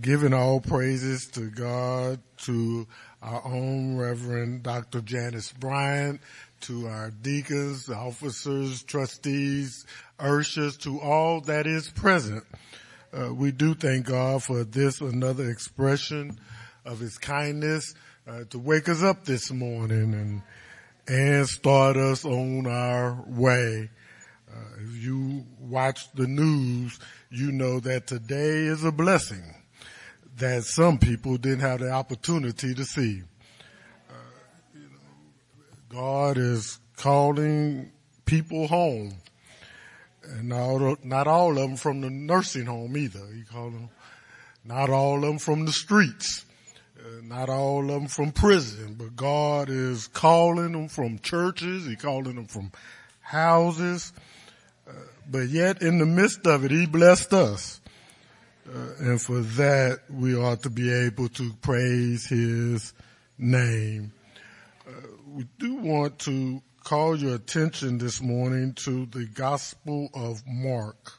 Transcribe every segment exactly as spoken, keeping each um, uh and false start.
giving all praises to God, to our own Reverend Doctor Janice Bryant, to our deacons, officers, trustees, ushers, to all that is present. Uh, we do thank God for this, another expression of His kindness, uh, to wake us up this morning and, and start us on our way. Uh, if you watch the news, you know that today is a blessing that some people didn't have the opportunity to see. Uh, you know, God is calling people home, and not, not all of them from the nursing home either. He called them, not all of them from the streets, uh, not all of them from prison, but God is calling them from churches. He's calling them from houses. Uh, but yet in the midst of it, He blessed us. Uh, and for that, we ought to be able to praise His name. Uh, we do want to call your attention this morning to the Gospel of Mark.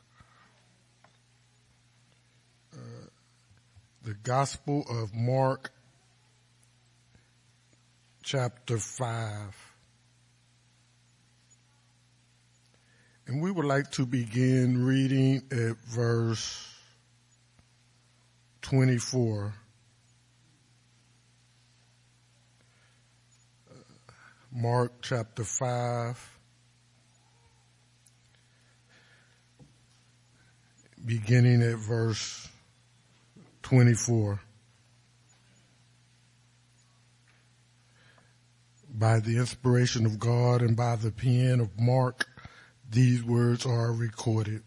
Uh, the Gospel of Mark, chapter five. And we would like to begin reading at verse twenty-four. Uh, Mark chapter five, beginning at verse twenty-four. By the inspiration of God and by the pen of Mark, these words are recorded.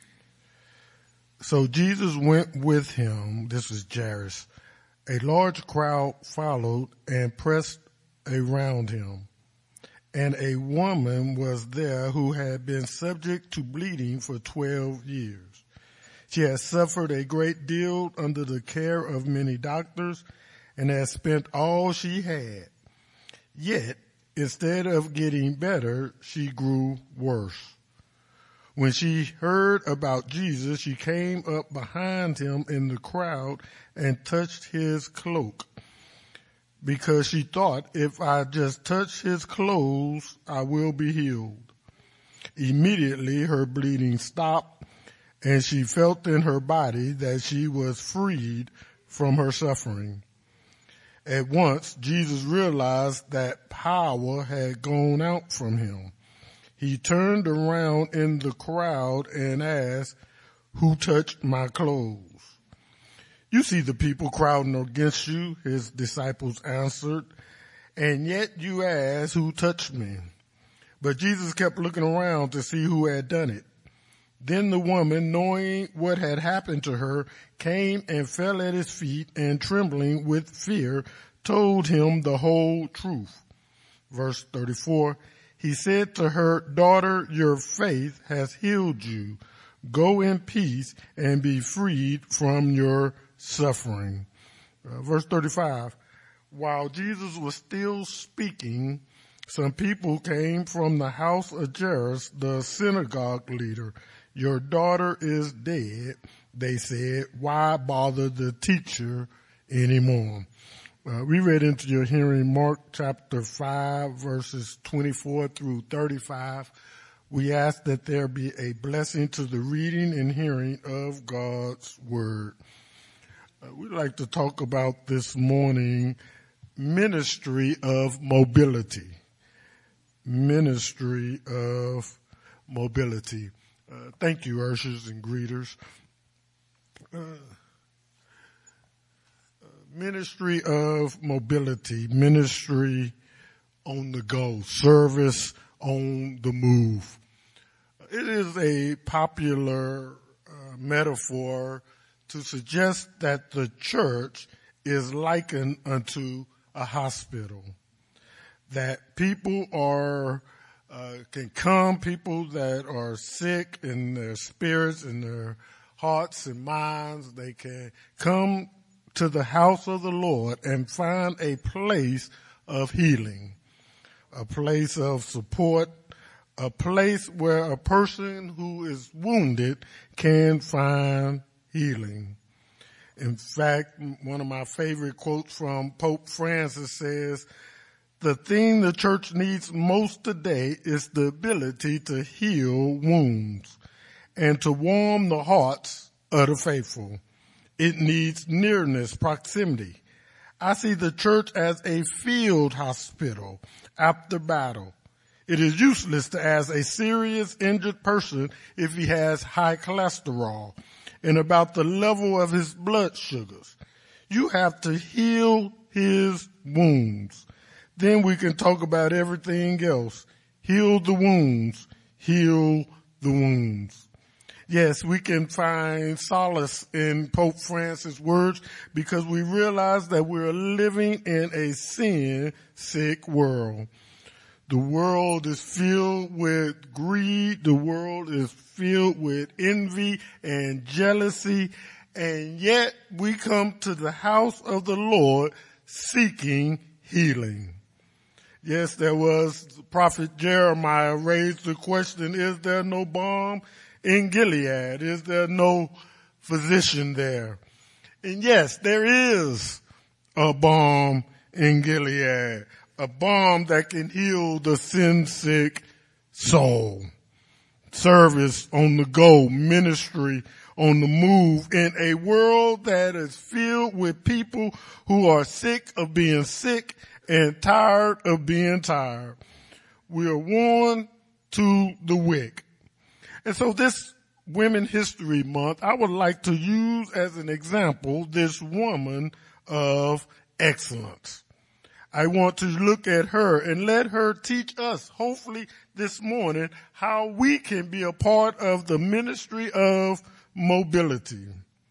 So Jesus went with him, this is Jairus. A large crowd followed and pressed around him. And a woman was there who had been subject to bleeding for twelve years. She had suffered a great deal under the care of many doctors and had spent all she had. Yet, instead of getting better, she grew worse. When she heard about Jesus, she came up behind him in the crowd and touched his cloak, because she thought, if I just touch his clothes, I will be healed. Immediately her bleeding stopped, and she felt in her body that she was freed from her suffering. At once, Jesus realized that power had gone out from him. He turned around in the crowd and asked, "Who touched my clothes?" "You see the people crowding against you," his disciples answered, "and yet you ask, 'Who touched me?'" But Jesus kept looking around to see who had done it. Then the woman, knowing what had happened to her, came and fell at his feet and, trembling with fear, told him the whole truth. Verse thirty-four, he said to her, "Daughter, your faith has healed you. Go in peace and be freed from your suffering." Uh, verse thirty-five, while Jesus was still speaking, some people came from the house of Jairus, the synagogue leader. "Your daughter is dead," they said. "Why bother the teacher anymore?" Uh, we read into your hearing Mark chapter five, verses twenty-four through thirty-five. We ask that there be a blessing to the reading and hearing of God's word. Uh, we'd like to talk about this morning ministry of mobility. Ministry of mobility. Uh, thank you, ushers and greeters. Uh, Ministry of mobility, ministry on the go, service on the move. It is a popular uh, metaphor to suggest that the church is likened unto a hospital. That people are, uh, can come, people that are sick in their spirits, in their hearts and minds, they can come to the house of the Lord and find a place of healing, a place of support, a place where a person who is wounded can find healing. In fact, one of my favorite quotes from Pope Francis says, "The thing the church needs most today is the ability to heal wounds and to warm the hearts of the faithful. It needs nearness, proximity. I see the church as a field hospital after battle. It is useless to ask a serious injured person if he has high cholesterol and about the level of his blood sugars. You have to heal his wounds. Then we can talk about everything else. Heal the wounds. Heal the wounds." Yes, we can find solace in Pope Francis' words because we realize that we're living in a sin-sick world. The world is filled with greed. The world is filled with envy and jealousy. And yet we come to the house of the Lord seeking healing. Yes, there was the prophet Jeremiah raised the question, is there no balm in Gilead? Is there no physician there? And yes, there is a balm in Gilead. A balm that can heal the sin-sick soul. Service on the go, ministry on the move in a world that is filled with people who are sick of being sick and tired of being tired. We are worn to the wick. And so this Women History Month, I would like to use as an example this woman of excellence. I want to look at her and let her teach us, hopefully this morning, how we can be a part of the ministry of mobility.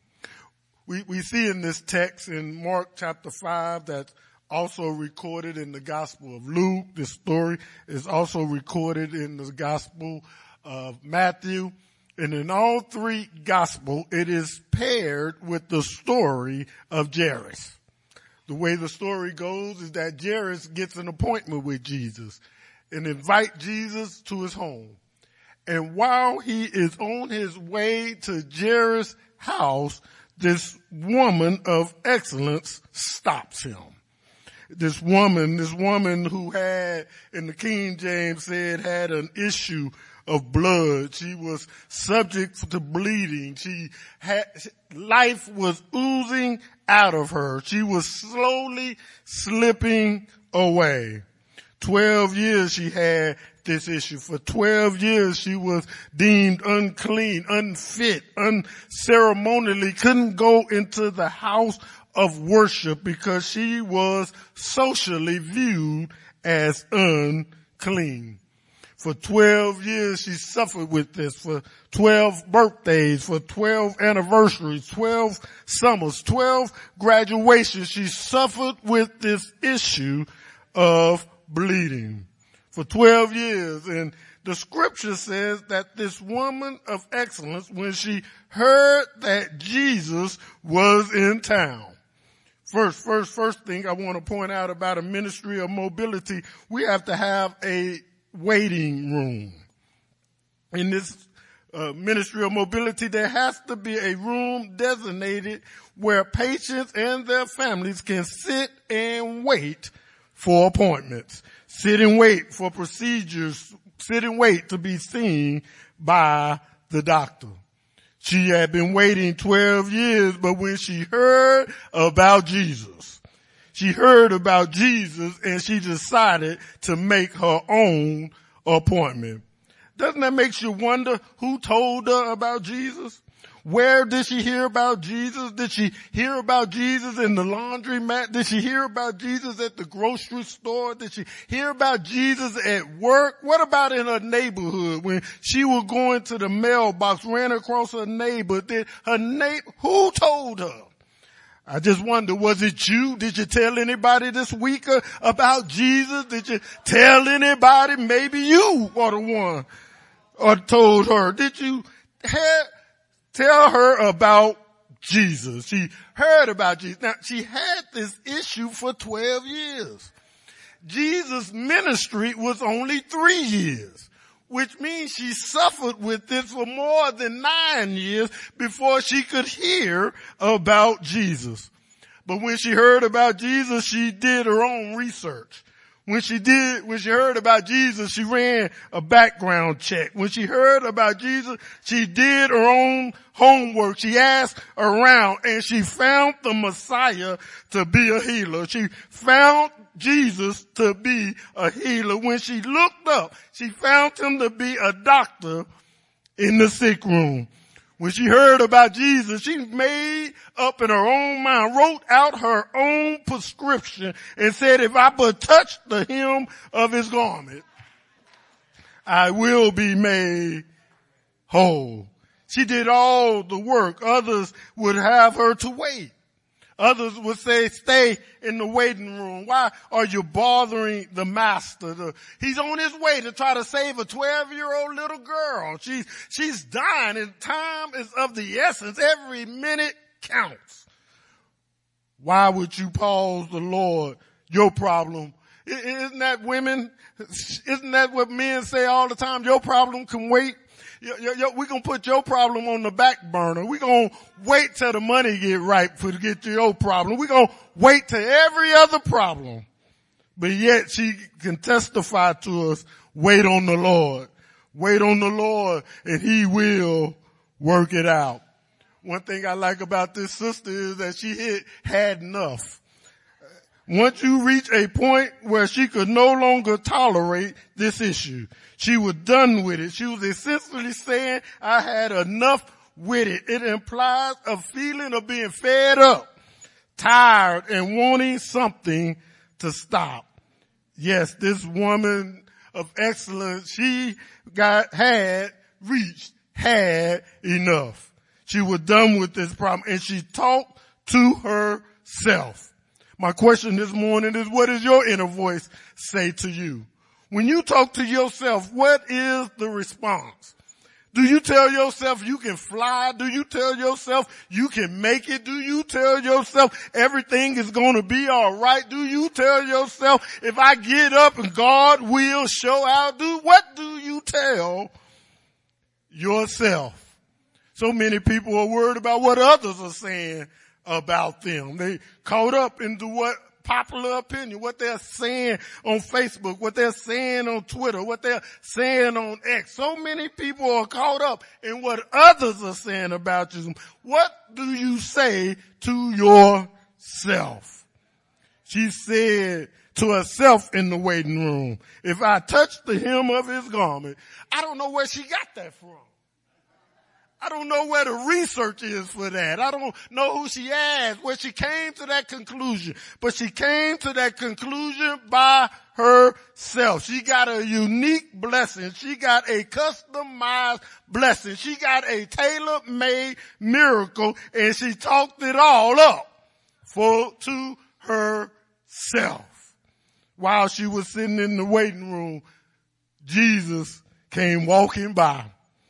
We, we see in this text in Mark chapter five that's also recorded in the Gospel of Luke. This story is also recorded in the Gospel of Matthew. And in all three Gospels, it is paired with the story of Jairus. The way the story goes is that Jairus gets an appointment with Jesus and invite Jesus to his home. And while he is on his way to Jairus' house, this woman of excellence stops him. This woman, this woman who had, in the King James said, had an issue of blood. She was subject to bleeding. She had, life was oozing out of her. She was slowly slipping away. Twelve years she had this issue. For twelve years she was deemed unclean, unfit, unceremonially, couldn't go into the house of worship because she was socially viewed as unclean. For twelve years she suffered with this. For twelve birthdays, for twelve anniversaries, twelve summers, twelve graduations, she suffered with this issue of bleeding. For twelve years. And the scripture says that this woman of excellence, when she heard that Jesus was in town, First, first, first thing I want to point out about a ministry of mobility, we have to have a waiting room. In this uh, ministry of mobility, there has to be a room designated where patients and their families can sit and wait for appointments, sit and wait for procedures, sit and wait to be seen by the doctor. She had been waiting twelve years, but when she heard about Jesus, she heard about Jesus and she decided to make her own appointment. Doesn't that make you wonder who told her about Jesus? Where did she hear about Jesus? Did she hear about Jesus in the laundromat? Did she hear about Jesus at the grocery store? Did she hear about Jesus at work? What about in her neighborhood when she was going to the mailbox, ran across her neighbor? Did her neighbor, who told her? I just wonder, was it you? Did you tell anybody this week about Jesus? Did you tell anybody? Maybe you were the one or told her. Did you have Tell her about Jesus. She heard about Jesus. Now, she had this issue for twelve years. Jesus' ministry was only three years. which means she suffered with this for more than nine years before she could hear about Jesus. But when she heard about Jesus, she did her own research. When she did, when she heard about Jesus, she ran a background check. When she heard about Jesus, she did her own homework. She asked around and she found the Messiah to be a healer. She found Jesus to be a healer. When she looked up, she found him to be a doctor in the sick room. When she heard about Jesus, she made up in her own mind, wrote out her own prescription and said, if I but touch the hem of his garment, I will be made whole. She did all the work. Others would have her to wait. Others would say, stay in the waiting room. Why are you bothering the master? The, he's on his way to try to save a twelve-year-old little girl. She's, she's dying and time is of the essence. Every minute counts. Why would you pause the Lord? Your problem. Isn't that women? Isn't that what men say all the time? Your problem can wait. We're going to put your problem on the back burner. We're going to wait till the money get right for to get to your problem. We're going to wait till every other problem. But yet she can testify to us, wait on the Lord. Wait on the Lord and he will work it out. One thing I like about this sister is that she had, had enough. Once you reach a point where she could no longer tolerate this issue, she was done with it. She was essentially saying, I had enough with it. It implies a feeling of being fed up, tired, and wanting something to stop. Yes, this woman of excellence, she got, had reached, had enough. She was done with this problem and she talked to herself. My question this morning is, what does your inner voice say to you? When you talk to yourself, what is the response? Do you tell yourself you can fly? Do you tell yourself you can make it? Do you tell yourself everything is going to be all right? Do you tell yourself if I get up and God will show out? Do what do you tell yourself? So many people are worried about what others are saying about them. They caught up into what popular opinion, what they're saying on Facebook, what they're saying on Twitter, what they're saying on X. So many people are caught up in what others are saying about you. What do you say to yourself? She said to herself in the waiting room, if I touch the hem of his garment, I don't know where she got that from. I don't know where the research is for that. I don't know who she asked, where she came to that conclusion. But she came to that conclusion by herself. She got a unique blessing. She got a customized blessing. She got a tailor-made miracle, and she talked it all up for to herself. While she was sitting in the waiting room, Jesus came walking by.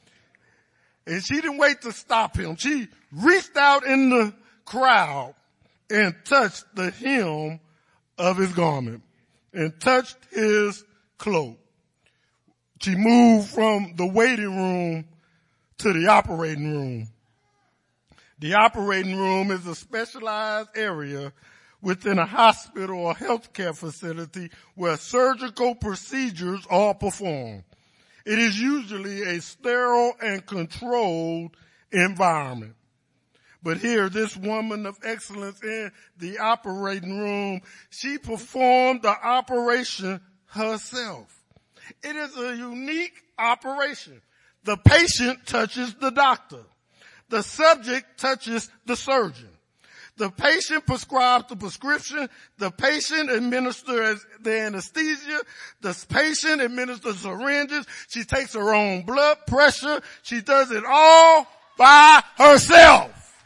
And she didn't wait to stop him. She reached out in the crowd and touched the hem of his garment and touched his cloak. She moved from the waiting room to the operating room. The operating room is a specialized area within a hospital or healthcare facility where surgical procedures are performed. It is usually a sterile and controlled environment. But here, this woman of excellence in the operating room, she performed the operation herself. It is a unique operation. The patient touches the doctor. The subject touches the surgeon. The patient prescribes the prescription. The patient administers the anesthesia. The patient administers syringes. She takes her own blood pressure. She does it all by herself.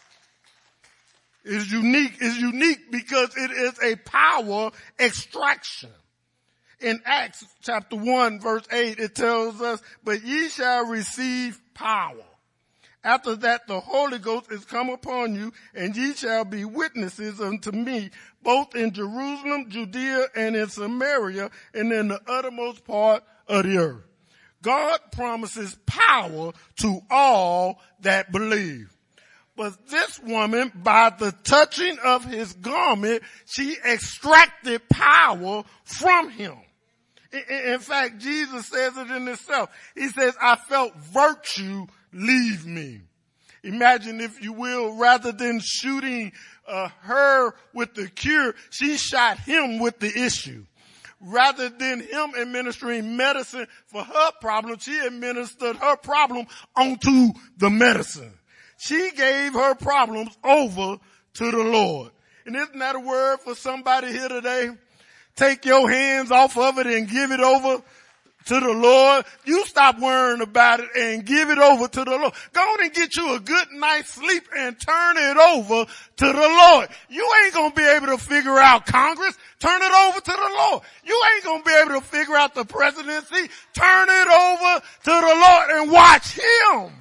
It's unique. It's unique because it is a power extraction. In Acts chapter one verse eight, it tells us, but ye shall receive power. After that, the Holy Ghost is come upon you, and ye shall be witnesses unto me, both in Jerusalem, Judea, and in Samaria, and in the uttermost part of the earth. God promises power to all that believe. But this woman, by the touching of his garment, she extracted power from him. In, in fact, Jesus says it in himself. He says, I felt virtue leave me. Imagine, if you will, rather than shooting uh, her with the cure, she shot him with the issue. Rather than him administering medicine for her problem, she administered her problem onto the medicine. She gave her problems over to the Lord. And isn't that a word for somebody here today? Take your hands off of it and give it over to the Lord. You stop worrying about it and give it over to the Lord. Go on and get you a good night's sleep and turn it over to the Lord. You ain't going to be able to figure out Congress. Turn it over to the Lord. You ain't going to be able to figure out the presidency. Turn it over to the Lord and watch him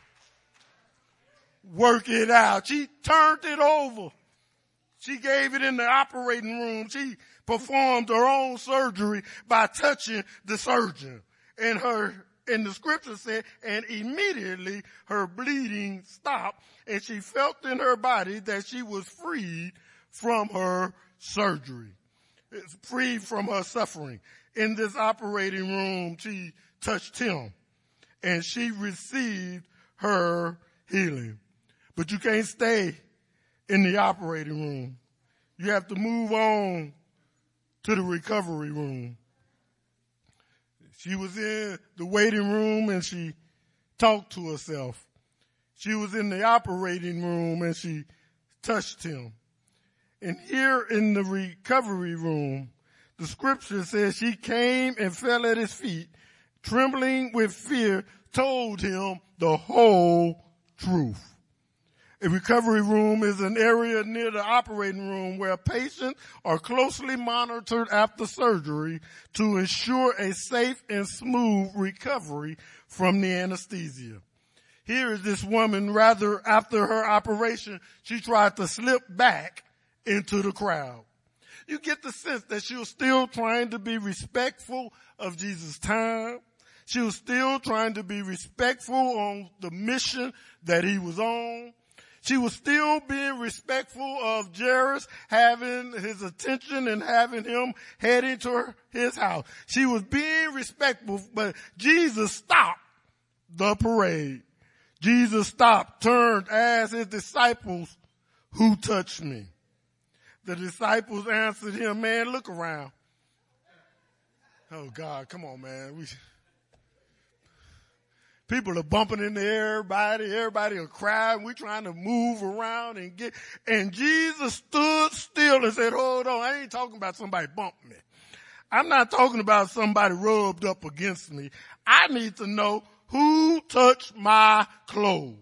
work it out. She turned it over. She gave it in the operating room. She performed her own surgery by touching the surgeon. And her, and the scripture said, and immediately her bleeding stopped, and she felt in her body that she was freed from her surgery. It's freed from her suffering. In this operating room, she touched him, and she received her healing. But you can't stay in the operating room. You have to move on to the recovery room. She was in the waiting room and she talked to herself. She was in the operating room and she touched him. And here in the recovery room, the scripture says she came and fell at his feet, trembling with fear, told him the whole truth. A recovery room is an area near the operating room where patients are closely monitored after surgery to ensure a safe and smooth recovery from the anesthesia. Here is this woman, rather after her operation, she tried to slip back into the crowd. You get the sense that she was still trying to be respectful of Jesus' time. She was still trying to be respectful on the mission that he was on. She was still being respectful of Jairus having his attention and having him heading to her, his house. She was being respectful, but Jesus stopped the parade. Jesus stopped, turned, asked his disciples, who touched me? The disciples answered him, man, look around. Oh God, come on, man. We, people are bumping into everybody. Everybody are crying. We're trying to move around and get, and Jesus stood still and said, hold on. I ain't talking about somebody bumped me. I'm not talking about somebody rubbed up against me. I need to know who touched my clothes.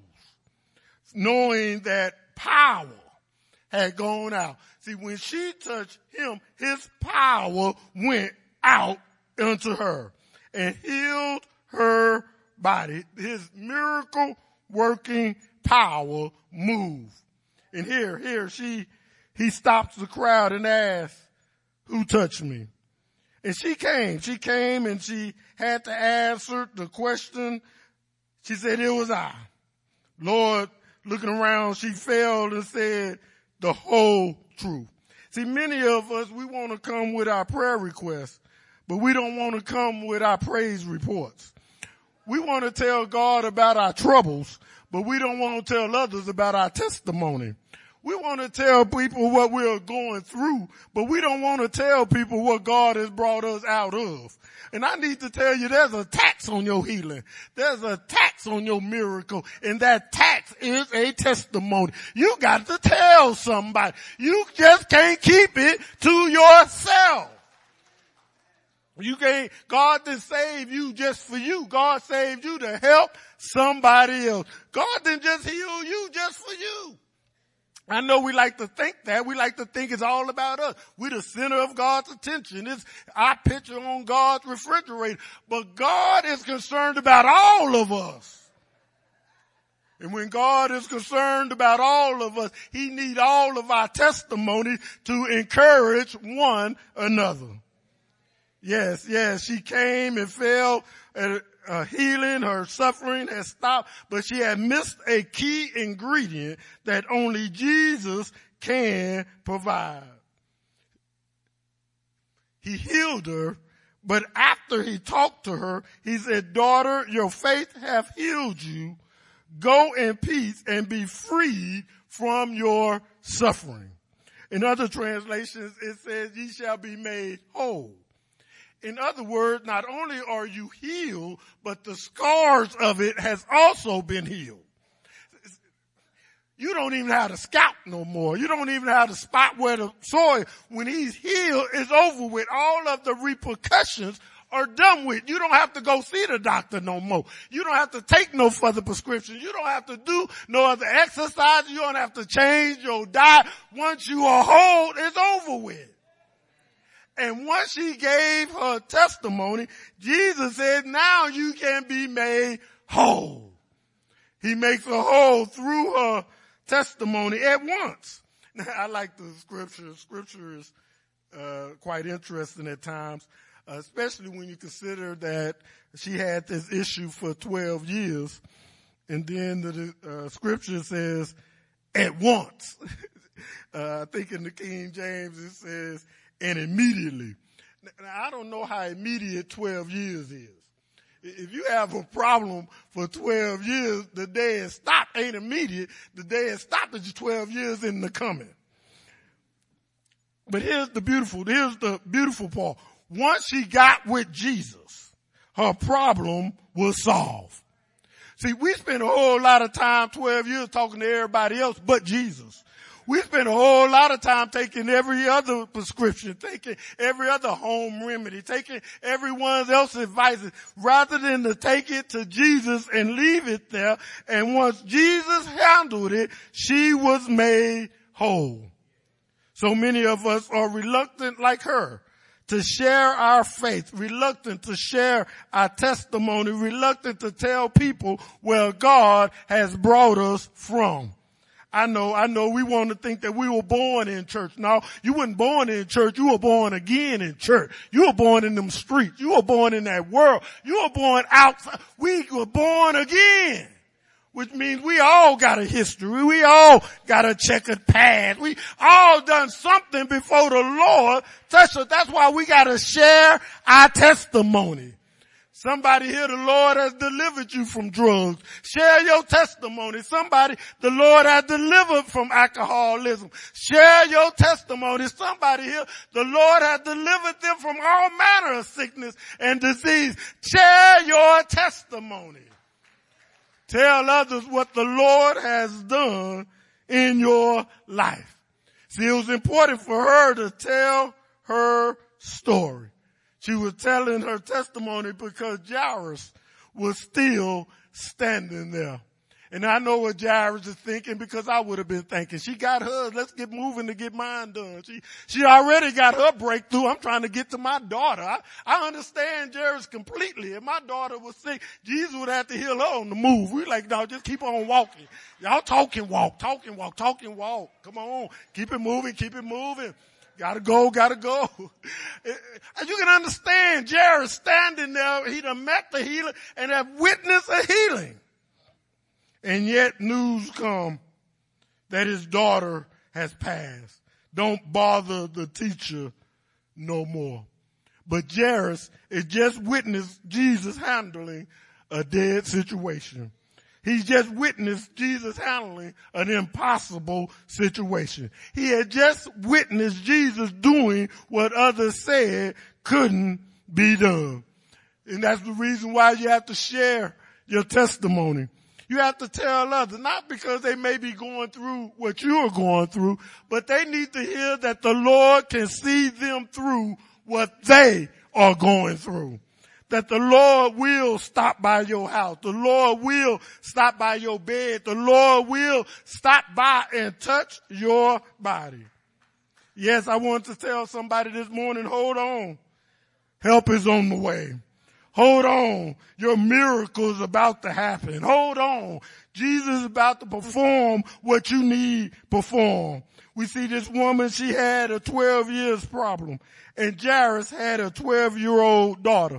Knowing that power had gone out. See, when she touched him, his power went out into her and healed her body. His miracle working power moved. And here, here, she, he stops the crowd and asks, who touched me? And she came, she came and she had to answer the question. She said, it was I. Lord, looking around, she fell and said the whole truth. See, many of us, we want to come with our prayer requests, but we don't want to come with our praise reports. We want to tell God about our troubles, but we don't want to tell others about our testimony. We want to tell people what we're going through, but we don't want to tell people what God has brought us out of. And I need to tell you, there's a tax on your healing. There's a tax on your miracle, and that tax is a testimony. You got to tell somebody. You just can't keep it to yourself. You can't, God didn't save you just for you. God saved you to help somebody else. God didn't just heal you just for you. I know we like to think that. We like to think it's all about us. We're the center of God's attention. It's our picture on God's refrigerator. But God is concerned about all of us. And when God is concerned about all of us, he needs all of our testimony to encourage one another. Yes, yes, she came and fell at, uh, healing, her suffering has stopped, but she had missed a key ingredient that only Jesus can provide. He healed her, but after he talked to her, he said, daughter, your faith hath healed you. Go in peace and be freed from your suffering. In other translations, it says, ye shall be made whole. In other words, not only are you healed, but the scars of it has also been healed. You don't even have to scout no more. You don't even have to spot where the soil. When he's healed, it's over with. All of the repercussions are done with. You don't have to go see the doctor no more. You don't have to take no further prescriptions. You don't have to do no other exercise. You don't have to change your diet. Once you are whole, it's over with. And once she gave her testimony, Jesus said, now you can be made whole. He makes her whole through her testimony at once. Now, I like the scripture. Scripture is uh, quite interesting at times, uh, especially when you consider that she had this issue for twelve years. And then the uh, scripture says, at once. uh, I think in the King James it says, and immediately. Now, I don't know how immediate twelve years is. If you have a problem for twelve years, the day it stopped ain't immediate. The day it stopped is twelve years in the coming. But here's the beautiful, here's the beautiful part. Once she got with Jesus, her problem was solved. See, we spend a whole lot of time, twelve years, talking to everybody else but Jesus. We spend a whole lot of time taking every other prescription, taking every other home remedy, taking everyone else's advice, rather than to take it to Jesus and leave it there. And once Jesus handled it, she was made whole. So many of us are reluctant like her to share our faith, reluctant to share our testimony, reluctant to tell people where God has brought us from. I know, I know we want to think that we were born in church. No, you weren't born in church. You were born again in church. You were born in them streets. You were born in that world. You were born outside. We were born again, which means we all got a history. We all got a checkered past. We all done something before the Lord touched us. That's why we got to share our testimony. Somebody here, the Lord has delivered you from drugs. Share your testimony. Somebody, the Lord has delivered from alcoholism. Share your testimony. Somebody here, the Lord has delivered them from all manner of sickness and disease. Share your testimony. Tell others what the Lord has done in your life. See, it was important for her to tell her story. She was telling her testimony because Jairus was still standing there. And I know what Jairus is thinking, because I would have been thinking. She got hers. Let's get moving to get mine done. She, she already got her breakthrough. I'm trying to get to my daughter. I, I understand Jairus completely. If my daughter was sick, Jesus would have to heal her on the move. We like, no, just keep on walking. Y'all talk and walk, talk and walk, talk and walk. Come on. Keep it moving, keep it moving. Gotta go, gotta go. And you can understand Jairus standing there. He done met the healer and have witnessed a healing. And yet news come that his daughter has passed. Don't bother the teacher no more. But Jairus has just witnessed Jesus handling a dead situation. He's just witnessed Jesus handling an impossible situation. He had just witnessed Jesus doing what others said couldn't be done. And that's the reason why you have to share your testimony. You have to tell others, not because they may be going through what you are going through, but they need to hear that the Lord can see them through what they are going through. That the Lord will stop by your house. The Lord will stop by your bed. The Lord will stop by and touch your body. Yes, I want to tell somebody this morning, hold on. Help is on the way. Hold on. Your miracle is about to happen. Hold on. Jesus is about to perform what you need perform. We see this woman, she had a twelve years problem, and Jairus had a twelve year old daughter.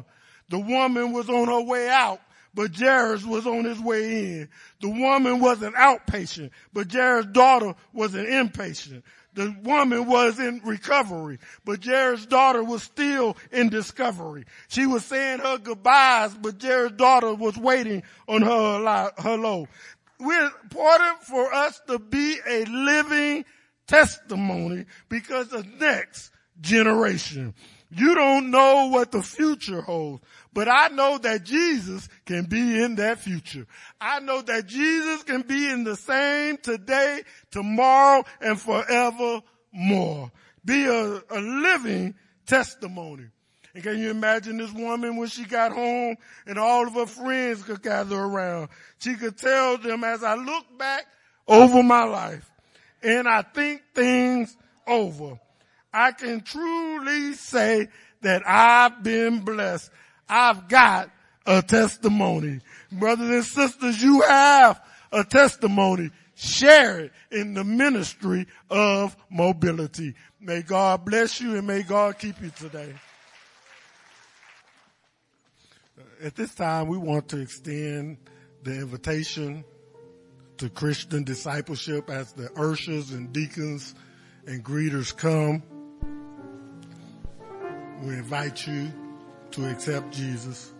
The woman was on her way out, but Jairus was on his way in. The woman was an outpatient, but Jairus' daughter was an inpatient. The woman was in recovery, but Jairus' daughter was still in discovery. She was saying her goodbyes, but Jairus' daughter was waiting on her hello. It's important for us to be a living testimony because the next generation. You don't know what the future holds, but I know that Jesus can be in that future. I know that Jesus can be in the same today, tomorrow, and forevermore. Be a, a living testimony. And can you imagine this woman when she got home and all of her friends could gather around? She could tell them, as I look back over my life and I think things over, I can truly say that I've been blessed. I've got a testimony. Brothers and sisters, you have a testimony. Share it in the ministry of mobility. May God bless you and may God keep you today. At this time, we want to extend the invitation to Christian discipleship as the ushers and deacons and greeters come. We invite you to accept Jesus.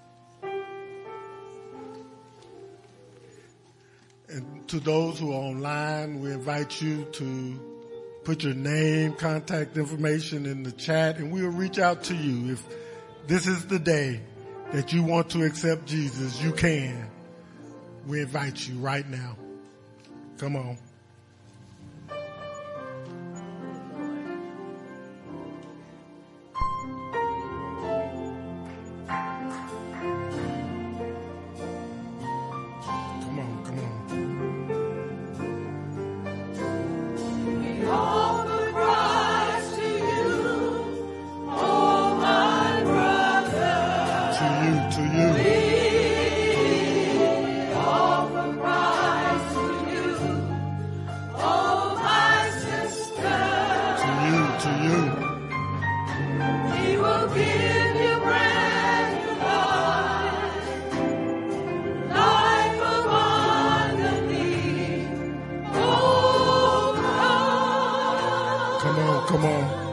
And to those who are online, we invite you to put your name, contact information in the chat, and we'll reach out to you. If this is the day that you want to accept Jesus, you can. We invite you right now. Come on. Come on.